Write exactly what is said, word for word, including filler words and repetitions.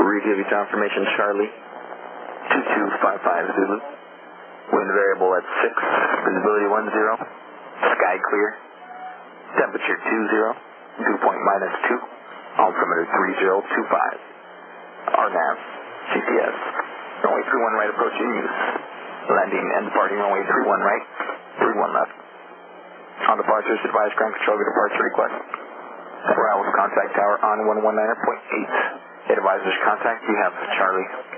Review of information, Charlie. two two five five Zulu. Wind variable at six. Visibility one zero. Sky clear. Temperature two zero. Dew point minus two. Altimeter three zero two five. R NAV. G P S. Runway three one right approach in use. Landing and departing runway three one right. three one left. On departures, advise ground control of your departure request. Four hours contact tower on one one nine point eight. Advisors contact, you have Charlie.